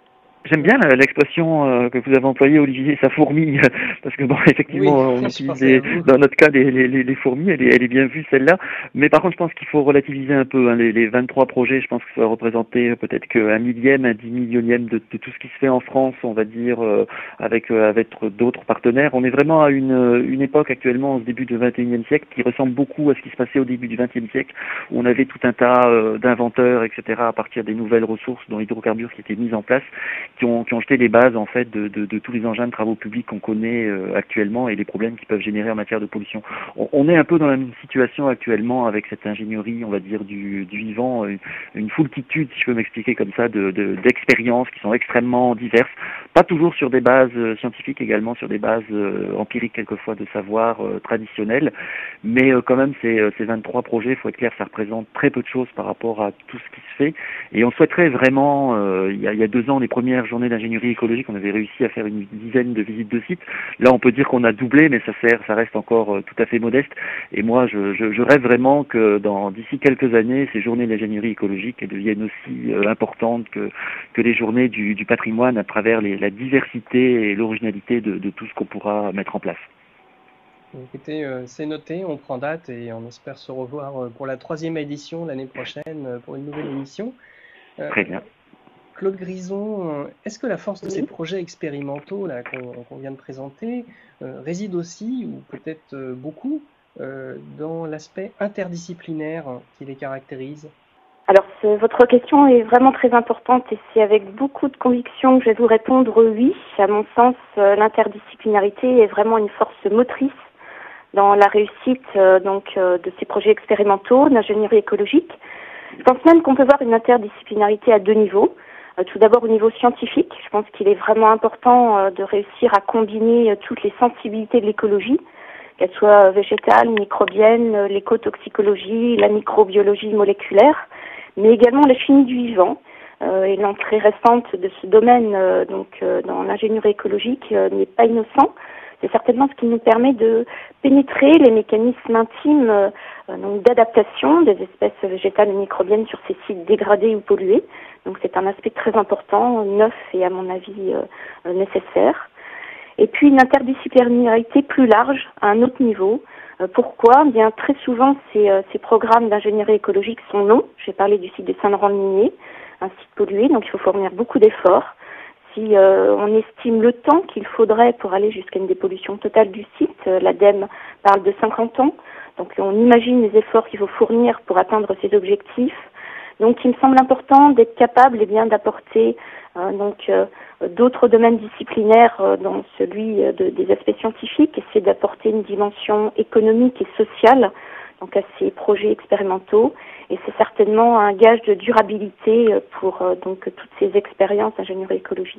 J'aime bien l'expression euh, que vous avez employée, Olivier, ça fourmille, parce que bon, effectivement, Oui, on utilise des, dans notre cas les, les, les fourmis, elle est, elle est bien vue celle-là, mais par contre, je pense qu'il faut relativiser un peu, hein, les, les vingt-trois projets, je pense que ça va représenter peut-être qu'un millième, un dix millionième de, de tout ce qui se fait en France, on va dire, euh, avec, euh, avec d'autres partenaires. On est vraiment à une, une époque actuellement, au début du vingt et unième siècle, qui ressemble beaucoup à ce qui se passait au début du vingtième siècle, où on avait tout un tas euh, d'inventeurs, et cetera, à partir des nouvelles ressources, dont l'hydrocarbure qui étaient mises en place, qui ont, qui ont jeté les bases en fait de, de, de tous les engins de travaux publics qu'on connaît euh, actuellement et les problèmes qu'ils peuvent générer en matière de pollution. On, on est un peu dans la même situation actuellement avec cette ingénierie, on va dire, du, du vivant, une, une foultitude, si je peux m'expliquer comme ça, de, de, d'expériences qui sont extrêmement diverses, pas toujours sur des bases euh, scientifiques, également sur des bases euh, empiriques quelquefois de savoir euh, traditionnels, mais euh, quand même ces, ces vingt-trois projets, il faut être clair, ça représente très peu de choses par rapport à tout ce qui se fait et on souhaiterait vraiment, euh, il, y a, il y a deux ans, les premières journée d'ingénierie écologique, on avait réussi à faire une dizaine de visites de sites. Là, on peut dire qu'on a doublé, mais ça sert, ça reste encore euh, tout à fait modeste. Et moi, je, je, je rêve vraiment que dans d'ici quelques années, ces journées d'ingénierie écologique deviennent aussi euh, importantes que que les journées du, du patrimoine à travers les, la diversité et l'originalité de, de tout ce qu'on pourra mettre en place. Écoutez, euh, c'est noté, on prend date et on espère se revoir pour la troisième édition l'année prochaine pour une nouvelle émission. Euh, Très bien. Claude Grison, est-ce que la force de ces projets expérimentaux là, qu'on, qu'on vient de présenter euh, réside aussi, ou peut-être euh, beaucoup, euh, dans l'aspect interdisciplinaire qui les caractérise ? Alors, ce, votre question est vraiment très importante et c'est avec beaucoup de conviction que je vais vous répondre oui. À mon sens, euh, l'interdisciplinarité est vraiment une force motrice dans la réussite euh, donc euh, de ces projets expérimentaux d'ingénierie écologique. Je pense même qu'on peut voir une interdisciplinarité à deux niveaux. Euh, tout d'abord au niveau scientifique, je pense qu'il est vraiment important euh, de réussir à combiner euh, toutes les sensibilités de l'écologie, qu'elles soient végétales, microbiennes, euh, l'écotoxicologie, la microbiologie moléculaire, mais également la chimie du vivant. Euh, et l'entrée récente de ce domaine euh, donc euh, dans l'ingénierie écologique euh, n'est pas innocent. C'est certainement ce qui nous permet de pénétrer les mécanismes intimes euh, donc d'adaptation des espèces végétales et microbiennes sur ces sites dégradés ou pollués. Donc c'est un aspect très important, neuf et à mon avis euh, nécessaire. Et puis une interdisciplinarité plus large, à un autre niveau. Euh, pourquoi ? Bien très souvent ces, euh, ces programmes d'ingénierie écologique sont longs. J'ai parlé du site de Saint-Laurent-le-Minier, un site pollué, donc il faut fournir beaucoup d'efforts. Si euh, on estime le temps qu'il faudrait pour aller jusqu'à une dépollution totale du site, euh, l'ADEME parle de cinquante ans. Donc on imagine les efforts qu'il faut fournir pour atteindre ces objectifs. Donc il me semble important d'être capable eh bien d'apporter euh, donc euh, d'autres domaines disciplinaires euh, dans celui de, des aspects scientifiques, et c'est d'apporter une dimension économique et sociale donc à ces projets expérimentaux, et c'est certainement un gage de durabilité pour euh, donc toutes ces expériences d'ingénierie écologique.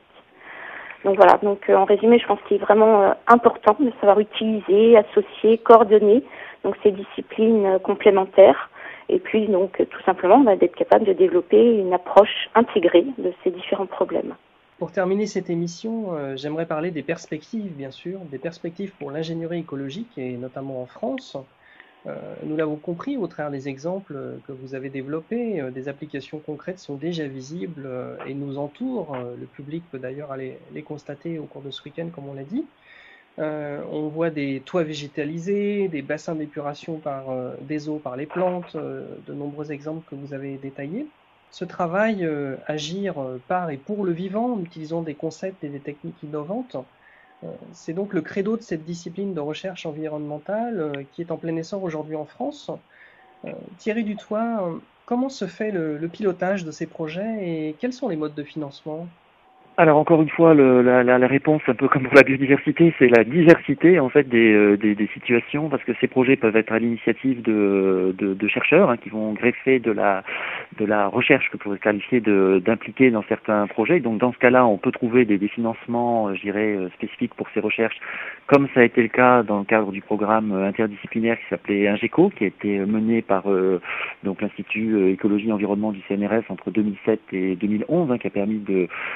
Donc voilà, donc euh, en résumé, je pense qu'il est vraiment euh, important de savoir utiliser, associer, coordonner donc ces disciplines euh, complémentaires, et puis donc euh, tout simplement bah, d'être capable de développer une approche intégrée de ces différents problèmes. Pour terminer cette émission, euh, j'aimerais parler des perspectives, bien sûr, des perspectives pour l'ingénierie écologique, et notamment en France. Euh, nous l'avons compris au travers des exemples que vous avez développés, euh, des applications concrètes sont déjà visibles euh, et nous entourent. Euh, le public peut d'ailleurs aller les constater au cours de ce week-end, comme on l'a dit. Euh, on voit des toits végétalisés, des bassins d'épuration par euh, des eaux par les plantes, euh, de nombreux exemples que vous avez détaillés. Ce travail, euh, agir par et pour le vivant en utilisant des concepts et des techniques innovantes, c'est donc le credo de cette discipline de recherche environnementale euh, qui est en plein essor aujourd'hui en France. Euh, Thierry Dutoit, euh, comment se fait le, le pilotage de ces projets et quels sont les modes de financement ? Alors encore une fois, le, la, la, la réponse, un peu comme pour la biodiversité, c'est la diversité en fait des, euh, des, des situations, parce que ces projets peuvent être à l'initiative de, de, de chercheurs hein, qui vont greffer de la de la recherche que pourrait qualifier de d'impliquer dans certains projets. Donc dans ce cas-là, on peut trouver des, des financements, je dirais, spécifiques pour ces recherches, comme ça a été le cas dans le cadre du programme interdisciplinaire qui s'appelait INGECO, qui a été mené par euh, donc l'Institut Écologie et Environnement du C N R S entre deux mille sept et deux mille onze, hein, qui a permis de, de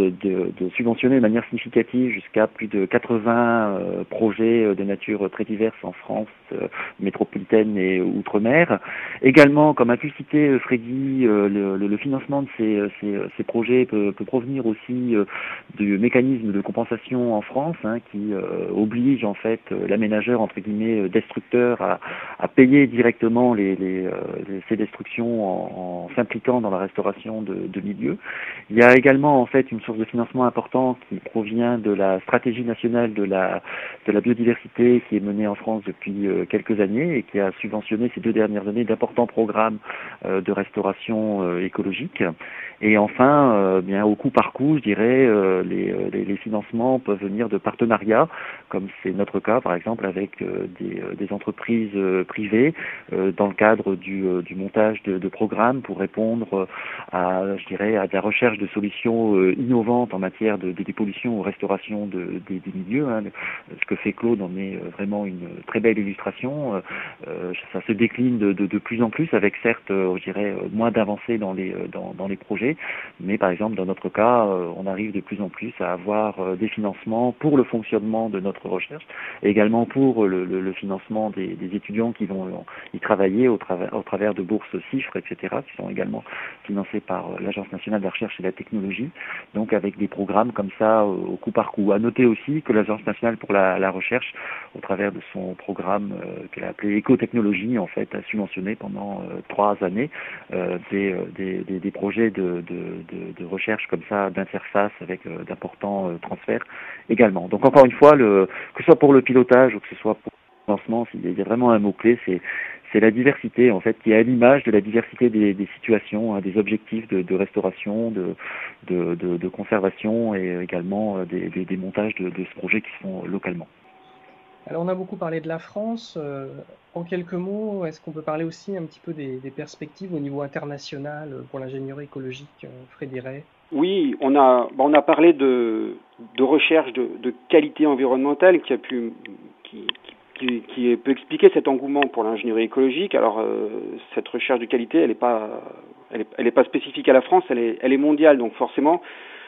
de, de, de subventionner de manière significative jusqu'à plus de quatre-vingts euh, projets de nature très diverse en France euh, métropolitaine et outre-mer. Également, comme a pu citer Freddy, euh, le, le, le financement de ces, ces, ces projets peut, peut provenir aussi euh, du mécanisme de compensation en France, hein, qui euh, oblige en fait l'aménageur entre guillemets destructeur à, à payer directement les, les, euh, les ces destructions en, en s'impliquant dans la restauration de, de milieux. Il y a également en fait une source de financement importante qui provient de la stratégie nationale de la de la biodiversité qui est menée en France depuis euh, quelques années et qui a subventionné ces deux dernières années d'importants programmes euh, de restauration euh, écologique. Et enfin, euh, bien au coup par coup, je dirais, euh, les, les, les financements peuvent venir de partenariats, comme c'est notre cas par exemple avec euh, des, euh, des entreprises euh, privées euh, dans le cadre du, euh, du montage de, de programmes pour répondre à, je dirais, à de la recherche de solutions euh, innovantes en matière de, de dépollution ou restauration de, des, des milieux. Hein. Ce que fait Claude en est vraiment une très belle illustration. Euh, ça se décline de, de, de plus en plus avec certes, euh, je dirais, moins d'avancées dans les, dans, dans les projets. Mais par exemple, dans notre cas, euh, on arrive de plus en plus à avoir euh, des financements pour le fonctionnement de notre recherche et également pour le, le, le financement des, des étudiants qui vont y travailler au, travers, au travers de bourses CIFRE, et cetera, qui sont également financées par euh, l'Agence nationale de la recherche et de la technologie, donc avec des programmes comme ça euh, au coup par coup. À noter aussi que l'Agence nationale pour la, la recherche, au travers de son programme euh, qu'elle a appelé Écotechnologie, en fait, a subventionné pendant euh, trois années euh, des, des, des, des projets de De, de, de recherche comme ça, d'interface avec euh, d'importants euh, transferts également. Donc encore une fois, le, que ce soit pour le pilotage ou que ce soit pour le lancement, il y a vraiment un mot-clé, c'est, c'est la diversité en fait, qui est à l'image de la diversité des, des situations, hein, des objectifs de, de restauration, de, de, de, de conservation et également des, des, des montages de, de ce projet qui se font localement. Alors on a beaucoup parlé de la France. Euh, en quelques mots, est-ce qu'on peut parler aussi un petit peu des, des perspectives au niveau international pour l'ingénierie écologique, euh, Freddy Ray ? Oui, on a on a parlé de de recherche de, de qualité environnementale qui a pu qui qui, qui peut expliquer cet engouement pour l'ingénierie écologique. Alors euh, cette recherche de qualité, elle est pas elle est, elle est pas spécifique à la France, elle est elle est mondiale. Donc forcément,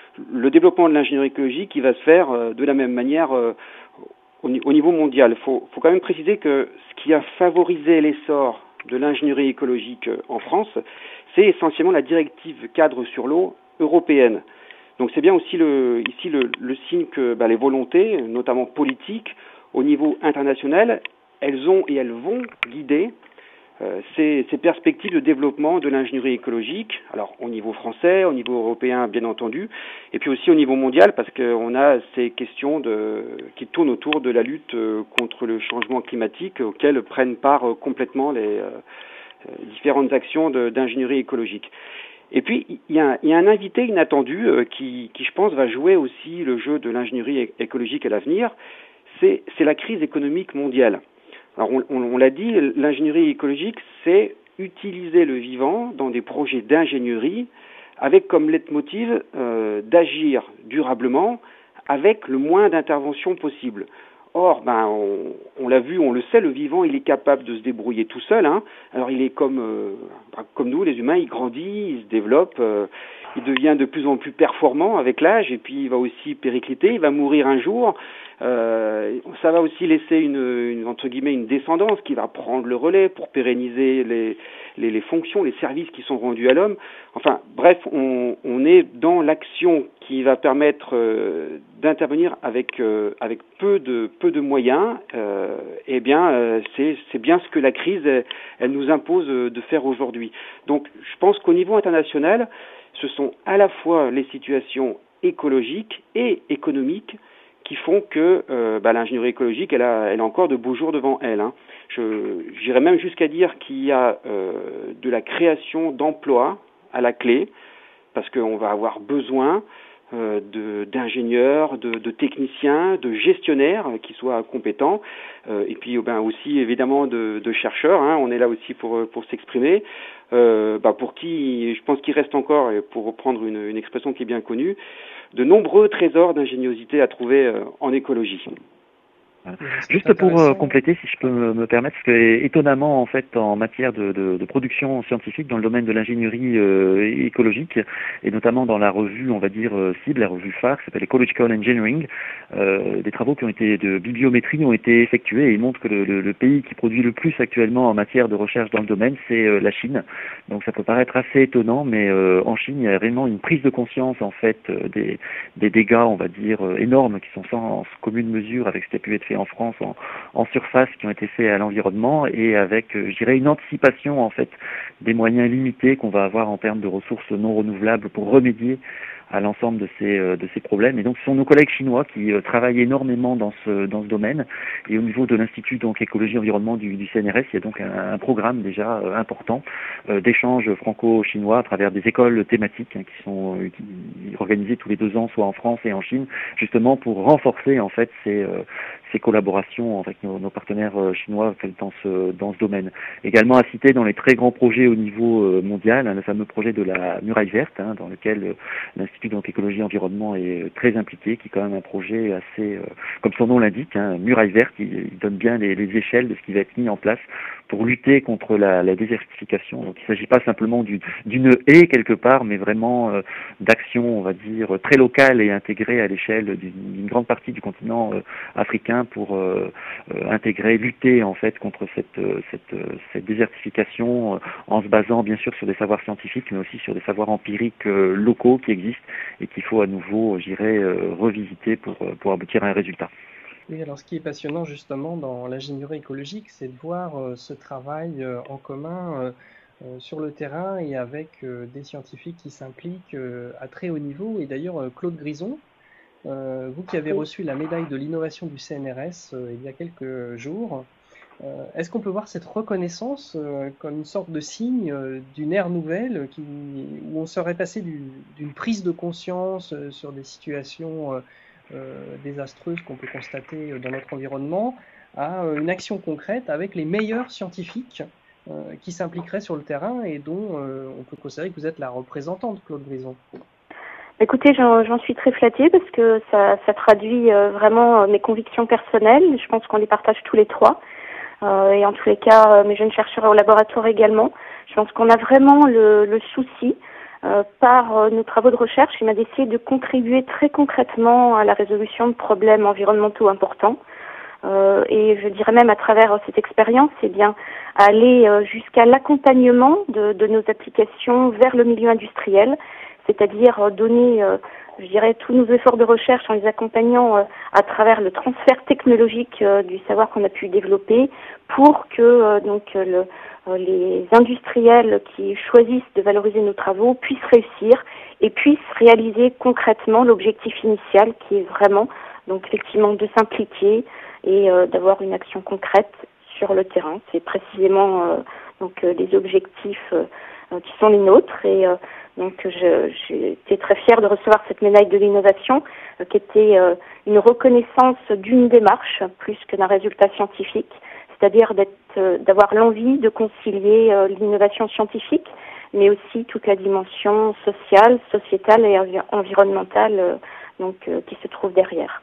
le développement de l'ingénierie écologique, il va se faire euh, de la même manière euh, au niveau mondial. Il faut, faut quand même préciser que ce qui a favorisé l'essor de l'ingénierie écologique en France, c'est essentiellement la directive cadre sur l'eau européenne. Donc c'est bien aussi le, ici le, le signe que bah, les volontés, notamment politiques, au niveau international, elles ont et elles vont guider euh, ces, ces perspectives de développement de l'ingénierie écologique, alors au niveau français, au niveau européen bien entendu, et puis aussi au niveau mondial parce qu'on a ces questions de, qui tournent autour de la lutte contre le changement climatique auxquelles prennent part complètement les euh, différentes actions de, d'ingénierie écologique. Et puis il y a, il y a un invité inattendu euh, qui, qui je pense va jouer aussi le jeu de l'ingénierie écologique à l'avenir, c'est, c'est la crise économique mondiale. Alors on, on, on l'a dit, l'ingénierie écologique, c'est utiliser le vivant dans des projets d'ingénierie avec comme leitmotiv euh, d'agir durablement avec le moins d'intervention possible. Or, ben, on, on l'a vu, on le sait, le vivant, il est capable de se débrouiller tout seul. Hein. Alors, il est comme euh, comme nous, les humains, il grandit, il se développe, euh, il devient de plus en plus performant avec l'âge, et puis il va aussi péricliter, il va mourir un jour. Euh, ça va aussi laisser une, une entre guillemets une descendance qui va prendre le relais pour pérenniser les, les, les fonctions, les services qui sont rendus à l'homme. Enfin, bref, on, on est dans l'action qui va permettre euh, d'intervenir avec euh, avec peu de peu de moyens. Euh, eh bien, euh, c'est c'est bien ce que la crise elle, elle nous impose de faire aujourd'hui. Donc, je pense qu'au niveau international, ce sont à la fois les situations écologiques et économiques qui font que euh, bah, l'ingénierie écologique, elle a, elle a encore de beaux jours devant elle. Hein. Je, j'irais même jusqu'à dire qu'il y a euh, de la création d'emplois à la clé, parce qu'on va avoir besoin euh, de, d'ingénieurs, de, de techniciens, de gestionnaires euh, qui soient compétents, euh, et puis ben, aussi évidemment de, de chercheurs. Hein. On est là aussi pour, pour s'exprimer. Euh, bah, pour qui, je pense qu'il reste encore, et pour reprendre une, une expression qui est bien connue, de nombreux trésors d'ingéniosité à trouver euh, en écologie. Voilà. Juste pour euh, compléter, si je peux me, me permettre, parce que étonnamment, en fait, en matière de, de, de production scientifique dans le domaine de l'ingénierie euh, écologique, et notamment dans la revue, on va dire, euh, cible, la revue phare, qui s'appelle Ecological Engineering, euh, des travaux qui ont été de bibliométrie ont été effectués et ils montrent que le, le, le pays qui produit le plus actuellement en matière de recherche dans le domaine, c'est euh, la Chine. Donc ça peut paraître assez étonnant, mais euh, en Chine, il y a vraiment une prise de conscience, en fait, euh, des, des dégâts, on va dire, euh, énormes, qui sont sans commune mesure avec ce qui a pu être fait en France en, en surface, qui ont été faits à l'environnement, et avec, euh, je dirais, une anticipation en fait des moyens limités qu'on va avoir en termes de ressources non renouvelables pour remédier à l'ensemble de ces euh, de ces problèmes. Et donc ce sont nos collègues chinois qui euh, travaillent énormément dans ce dans ce domaine. Et au niveau de l'Institut donc écologie environnement du, du C N R S, il y a donc un, un programme déjà euh, important euh, d'échanges franco-chinois à travers des écoles thématiques hein, qui sont euh, qui, organisées tous les deux ans, soit en France et en Chine, justement pour renforcer en fait ces euh, ces collaborations avec nos, nos partenaires euh, chinois dans ce dans ce domaine. Également à citer dans les très grands projets au niveau euh, mondial, hein, le fameux projet de la muraille verte, hein, dans lequel euh, l'Institut donc écologie environnement est très impliqué, qui est quand même un projet assez, euh, comme son nom l'indique, hein, muraille verte, il, il donne bien les, les échelles de ce qui va être mis en place pour lutter contre la, la désertification. Donc il ne s'agit pas simplement du, d'une haie quelque part, mais vraiment euh, d'actions, on va dire, très locales et intégrées à l'échelle d'une, d'une grande partie du continent euh, africain pour euh, euh, intégrer, lutter en fait contre cette, euh, cette, euh, cette désertification euh, en se basant bien sûr sur des savoirs scientifiques, mais aussi sur des savoirs empiriques euh, locaux qui existent et qu'il faut à nouveau, j'irais, euh, revisiter pour, pour aboutir à un résultat. Oui, alors ce qui est passionnant justement dans l'ingénierie écologique, c'est de voir euh, ce travail euh, en commun euh, euh, sur le terrain et avec euh, des scientifiques qui s'impliquent euh, à très haut niveau. Et d'ailleurs, euh, Claude Grison, euh, vous qui avez reçu la médaille de l'innovation du C N R S euh, il y a quelques jours, Euh, est-ce qu'on peut voir cette reconnaissance euh, comme une sorte de signe euh, d'une ère nouvelle qui, où on serait passé du, d'une prise de conscience euh, sur des situations euh, euh, désastreuses qu'on peut constater dans notre environnement à euh, une action concrète avec les meilleurs scientifiques euh, qui s'impliqueraient sur le terrain et dont euh, on peut considérer que vous êtes la représentante, Claude Grison? Écoutez, j'en, j'en suis très flattée parce que ça, ça traduit euh, vraiment mes convictions personnelles. Je pense qu'on les partage tous les trois. Euh, et en tous les cas, euh, mes jeunes chercheurs au laboratoire également. Je pense qu'on a vraiment le, le souci, euh, par euh, nos travaux de recherche, eh bien, d'essayer de contribuer très concrètement à la résolution de problèmes environnementaux importants. Euh, et je dirais même à travers euh, cette expérience, eh bien, aller euh, jusqu'à l'accompagnement de, de nos applications vers le milieu industriel, c'est-à-dire euh, donner euh, je dirais, tous nos efforts de recherche en les accompagnant euh, à travers le transfert technologique euh, du savoir qu'on a pu développer pour que euh, donc euh, le, euh, les industriels qui choisissent de valoriser nos travaux puissent réussir et puissent réaliser concrètement l'objectif initial qui est vraiment donc effectivement de s'impliquer et euh, d'avoir une action concrète sur le terrain. C'est précisément euh, donc euh, les objectifs euh, qui sont les nôtres et euh, donc je, j'ai été très fière de recevoir cette médaille de l'innovation euh, qui était euh, une reconnaissance d'une démarche plus que d'un résultat scientifique, c'est-à-dire d'être, euh, d'avoir l'envie de concilier euh, l'innovation scientifique, mais aussi toute la dimension sociale, sociétale et envi- environnementale euh, donc, euh, qui se trouve derrière.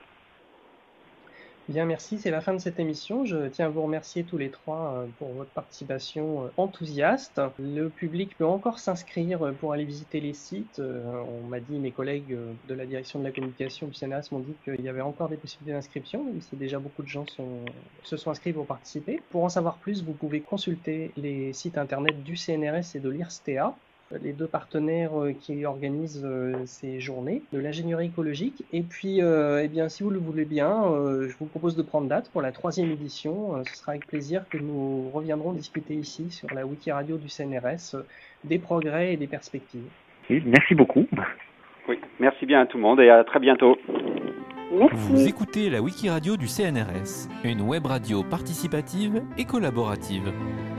Bien, merci. C'est la fin de cette émission. Je tiens à vous remercier tous les trois pour votre participation enthousiaste. Le public peut encore s'inscrire pour aller visiter les sites. On m'a dit, mes collègues de la direction de la communication du C N R S m'ont dit qu'il y avait encore des possibilités d'inscription, même si déjà beaucoup de gens sont, se sont inscrits pour participer. Pour en savoir plus, vous pouvez consulter les sites internet du C N R S et de l'I R S T A. Les deux partenaires qui organisent ces journées de l'ingénierie écologique. Et puis, euh, eh bien, si vous le voulez bien, euh, je vous propose de prendre date pour la troisième édition. Ce sera avec plaisir que nous reviendrons discuter ici sur la Wiki Radio du C N R S des progrès et des perspectives. Oui, merci beaucoup. Oui, merci bien à tout le monde et à très bientôt. Merci. Vous écoutez la Wiki Radio du C N R S, une web radio participative et collaborative.